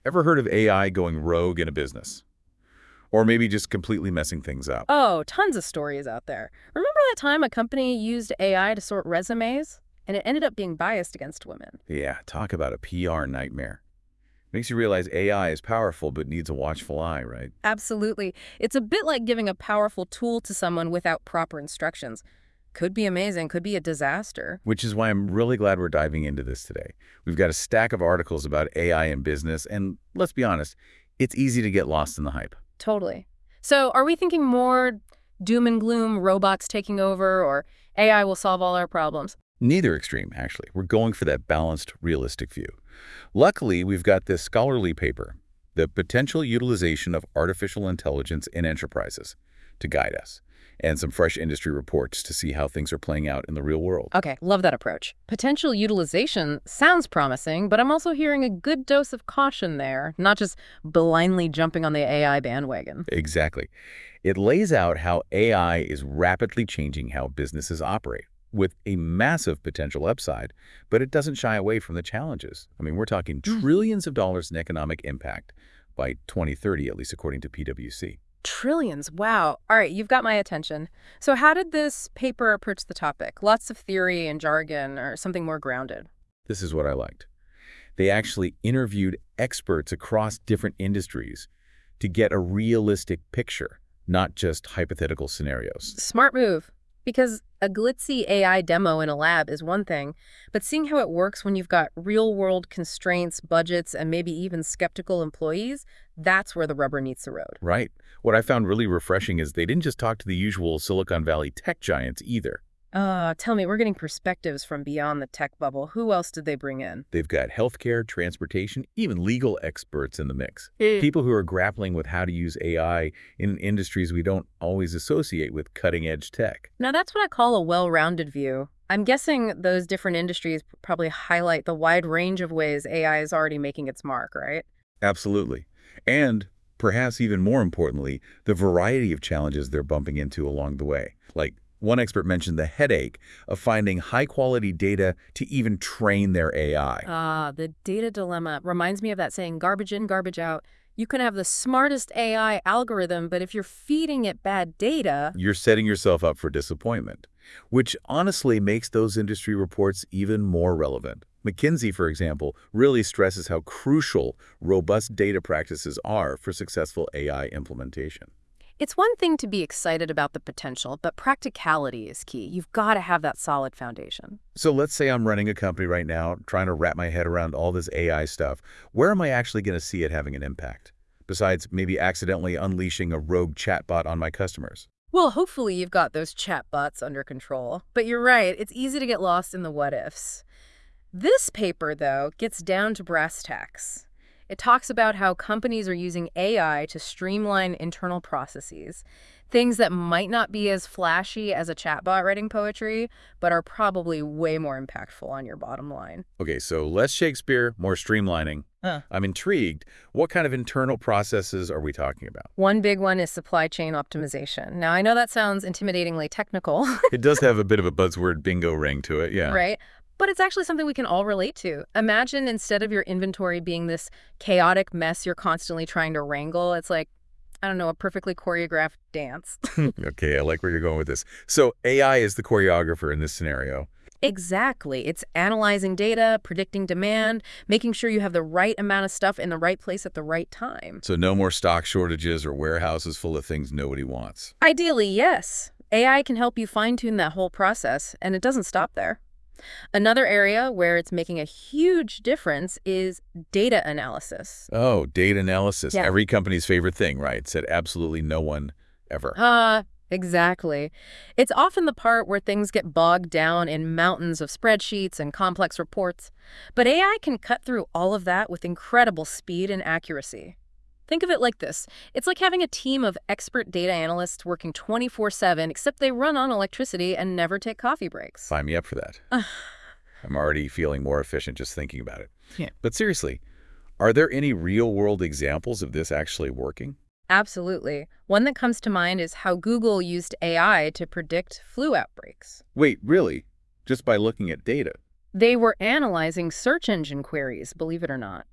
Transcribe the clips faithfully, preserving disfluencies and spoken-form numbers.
Ever heard of A I going rogue in a business? Or maybe just completely messing things up? Oh, tons of stories out there. Remember that time a company used A I to sort resumes? And it ended up being biased against women. Yeah, talk about a P R nightmare. Makes you realize A I is powerful but needs a watchful eye, right? Absolutely. It's a bit like giving a powerful tool to someone without proper instructions. Could be amazing, could be a disaster. Which is why I'm really glad we're diving into this today. We've got a stack of articles about A I in business, and let's be honest, it's easy to get lost in the hype. Totally. So are we thinking more doom and gloom, robots taking over, or A I will solve all our problems? Neither extreme, actually. We're going for that balanced, realistic view. Luckily, we've got this scholarly paper, The Potential Utilization of Artificial Intelligence in Enterprises, to guide us, and some fresh industry reports to see how things are playing out in the real world. Okay, love that approach. Potential utilization sounds promising, but I'm also hearing a good dose of caution there, not just blindly jumping on the A I bandwagon. Exactly. It lays out how A I is rapidly changing how businesses operate, with a massive potential upside, but it doesn't shy away from the challenges. I mean, we're talking trillions of dollars in economic impact by twenty thirty, at least according to P W C. Trillions, wow. All right, you've got my attention. So how did this paper approach the topic? Lots of theory and jargon, or something more grounded? This is what I liked. They actually interviewed experts across different industries to get a realistic picture, not just hypothetical scenarios. Smart move. Because a glitzy A I demo in a lab is one thing, but seeing how it works when you've got real-world constraints, budgets, and maybe even skeptical employees, that's where the rubber meets the road. Right. What I found really refreshing is they didn't just talk to the usual Silicon Valley tech giants either. Uh, tell me, we're getting perspectives from beyond the tech bubble. Who else did they bring in? They've got healthcare, transportation, even legal experts in the mix. Eh. People who are grappling with how to use A I in industries we don't always associate with cutting-edge tech. Now, that's what I call a well-rounded view. I'm guessing those different industries probably highlight the wide range of ways A I is already making its mark, right? Absolutely. And perhaps even more importantly, the variety of challenges they're bumping into along the way. Like, one expert mentioned the headache of finding high-quality data to even train their A I. Ah, the data dilemma reminds me of that saying, garbage in, garbage out. You can have the smartest A I algorithm, but if you're feeding it bad data... You're setting yourself up for disappointment, which honestly makes those industry reports even more relevant. McKinsey, for example, really stresses how crucial robust data practices are for successful A I implementation. It's one thing to be excited about the potential, but practicality is key. You've got to have that solid foundation. So let's say I'm running a company right now, trying to wrap my head around all this A I stuff. Where am I actually going to see it having an impact? Besides maybe accidentally unleashing a rogue chatbot on my customers. Well, hopefully you've got those chatbots under control. But you're right, it's easy to get lost in the what-ifs. This paper, though, gets down to brass tacks. It talks about how companies are using A I to streamline internal processes, things that might not be as flashy as a chatbot writing poetry, but are probably way more impactful on your bottom line. Okay, so less Shakespeare, more streamlining. Huh. I'm intrigued. What kind of internal processes are we talking about? One big one is supply chain optimization. Now, I know that sounds intimidatingly technical. It does have a bit of a buzzword bingo ring to it, yeah. Right? But it's actually something we can all relate to. Imagine instead of your inventory being this chaotic mess you're constantly trying to wrangle, it's like, I don't know, a perfectly choreographed dance. Okay, I like where you're going with this. So A I is the choreographer in this scenario. Exactly. It's analyzing data, predicting demand, making sure you have the right amount of stuff in the right place at the right time. So no more stock shortages or warehouses full of things nobody wants. Ideally, yes. A I can help you fine-tune that whole process, and it doesn't stop there. Another area where it's making a huge difference is data analysis. Oh, data analysis. Yeah. Every company's favorite thing, right? Said absolutely no one ever. Ah, exactly. It's often the part where things get bogged down in mountains of spreadsheets and complex reports. But A I can cut through all of that with incredible speed and accuracy. Think of it like this. It's like having a team of expert data analysts working twenty-four seven, except they run on electricity and never take coffee breaks. Sign me up for that. I'm already feeling more efficient just thinking about it. Yeah. But seriously, are there any real-world examples of this actually working? Absolutely. One that comes to mind is how Google used A I to predict flu outbreaks. Wait, really? Just by looking at data? They were analyzing search engine queries, believe it or not.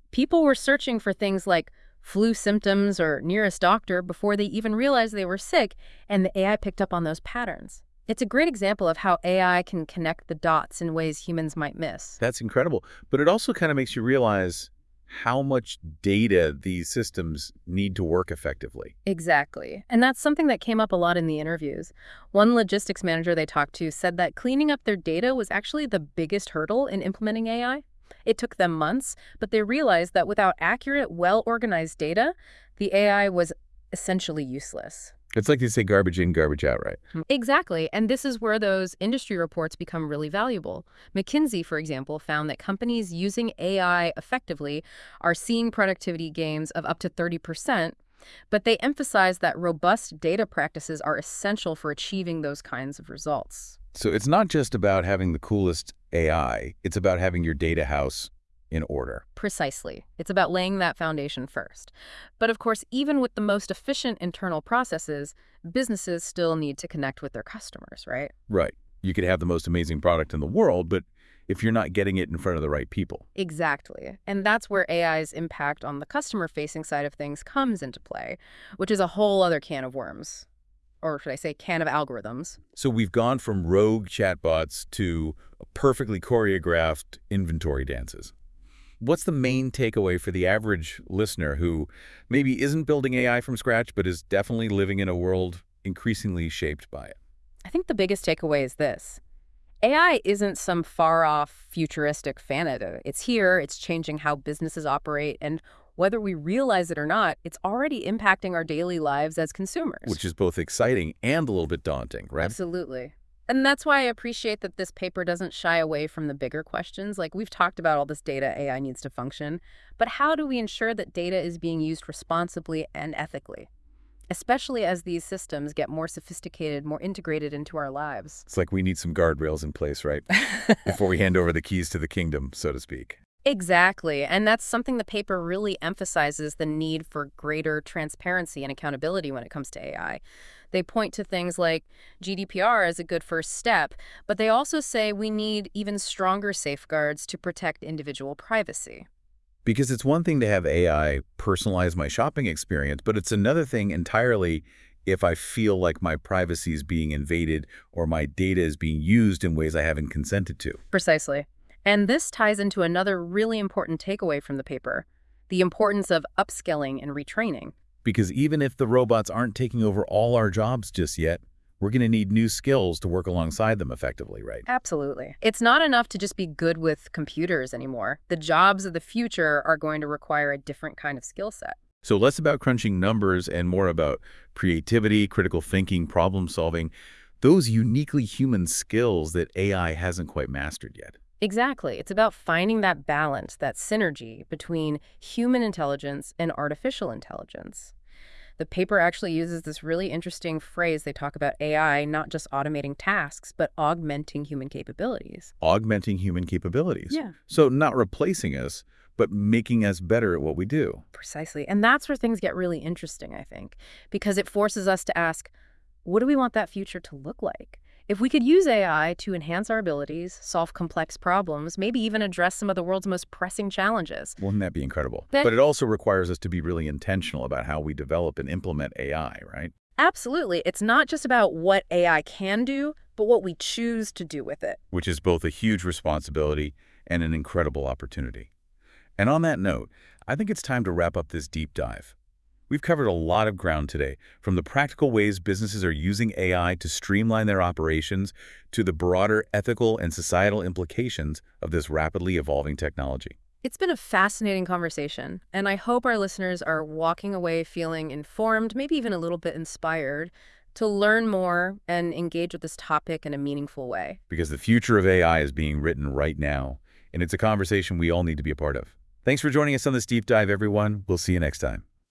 People were searching for things like flu symptoms or nearest doctor before they even realized they were sick, and the A I picked up on those patterns. It's a great example of how A I can connect the dots in ways humans might miss. That's incredible. But it also kind of makes you realize how much data these systems need to work effectively. Exactly. And that's something that came up a lot in the interviews. One logistics manager they talked to said that cleaning up their data was actually the biggest hurdle in implementing A I. It took them months, but they realized that without accurate, well-organized data, the A I was essentially useless. It's like they say garbage in, garbage out, right? Exactly, and this is where those industry reports become really valuable. McKinsey, for example, found that companies using A I effectively are seeing productivity gains of up to thirty percent, but they emphasize that robust data practices are essential for achieving those kinds of results. So it's not just about having the coolest A I, it's about having your data house in order. Precisely. It's about laying that foundation first. But of course, even with the most efficient internal processes, businesses still need to connect with their customers, right? Right. You could have the most amazing product in the world, but if you're not getting it in front of the right people. Exactly. And that's where A I's impact on the customer-facing side of things comes into play, which is a whole other can of worms. Or should I say can of algorithms. So we've gone from rogue chatbots to perfectly choreographed inventory dances. What's the main takeaway for the average listener who maybe isn't building A I from scratch, but is definitely living in a world increasingly shaped by it? I think the biggest takeaway is this. A I isn't some far-off futuristic fantasy. It's here, it's changing how businesses operate, and whether we realize it or not, it's already impacting our daily lives as consumers. Which is both exciting and a little bit daunting, right? Absolutely. And that's why I appreciate that this paper doesn't shy away from the bigger questions. Like, we've talked about all this data A I needs to function, but how do we ensure that data is being used responsibly and ethically? Especially as these systems get more sophisticated, more integrated into our lives. It's like we need some guardrails in place, right? Before we hand over the keys to the kingdom, so to speak. Exactly. And that's something the paper really emphasizes, the need for greater transparency and accountability when it comes to A I. They point to things like G D P R as a good first step, but they also say we need even stronger safeguards to protect individual privacy. Because it's one thing to have A I personalize my shopping experience, but it's another thing entirely if I feel like my privacy is being invaded or my data is being used in ways I haven't consented to. Precisely. And this ties into another really important takeaway from the paper, the importance of upskilling and retraining. Because even if the robots aren't taking over all our jobs just yet, we're going to need new skills to work alongside them effectively, right? Absolutely. It's not enough to just be good with computers anymore. The jobs of the future are going to require a different kind of skill set. So less about crunching numbers and more about creativity, critical thinking, problem solving, those uniquely human skills that A I hasn't quite mastered yet. Exactly. It's about finding that balance, that synergy between human intelligence and artificial intelligence. The paper actually uses this really interesting phrase. They talk about A I not just automating tasks, but augmenting human capabilities. Augmenting human capabilities. Yeah. So not replacing us, but making us better at what we do. Precisely. And that's where things get really interesting, I think, because it forces us to ask, what do we want that future to look like? If we could use A I to enhance our abilities, solve complex problems, maybe even address some of the world's most pressing challenges. Wouldn't that be incredible? That- But it also requires us to be really intentional about how we develop and implement A I, right? Absolutely. It's not just about what A I can do, but what we choose to do with it. Which is both a huge responsibility and an incredible opportunity. And on that note, I think it's time to wrap up this deep dive. We've covered a lot of ground today, from the practical ways businesses are using A I to streamline their operations to the broader ethical and societal implications of this rapidly evolving technology. It's been a fascinating conversation, and I hope our listeners are walking away feeling informed, maybe even a little bit inspired, to learn more and engage with this topic in a meaningful way. Because the future of A I is being written right now, and it's a conversation we all need to be a part of. Thanks for joining us on this deep dive, everyone. We'll see you next time.